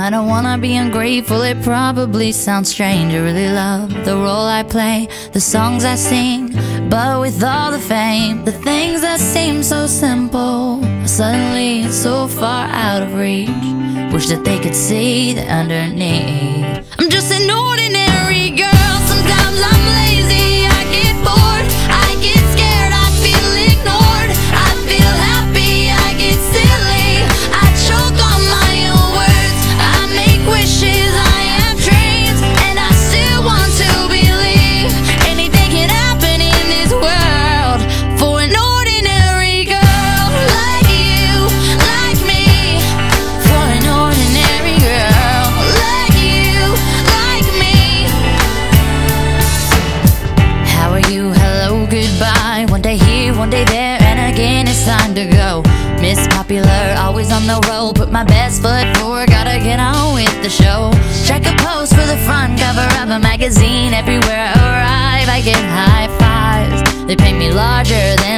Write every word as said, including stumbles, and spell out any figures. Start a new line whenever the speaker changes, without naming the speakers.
I don't wanna be ungrateful, it probably sounds strange. I really love the role I play, the songs I sing, but with all the fame, the things that seem so simple are suddenly so far out of reach. Wish that they could see the underneath. I'm just an ordinary girl, sometimes I'm lazy, I get bored, I get scared, I feel ignored, I feel happy, I get silly, I choke on my own words, I make wishes, I have dreams, and I still want to believe anything can happen in this world for an ordinary girl like you, like me, for an ordinary girl like you, like me. How are you? Hello, goodbye. One day here, one day there, and again it's time to go. Miss Popular, always on the road, put my best foot forward, gotta get on with the show. Strike a pose for the front cover of a magazine. Everywhere I arrive, I get high fives. They paint me larger than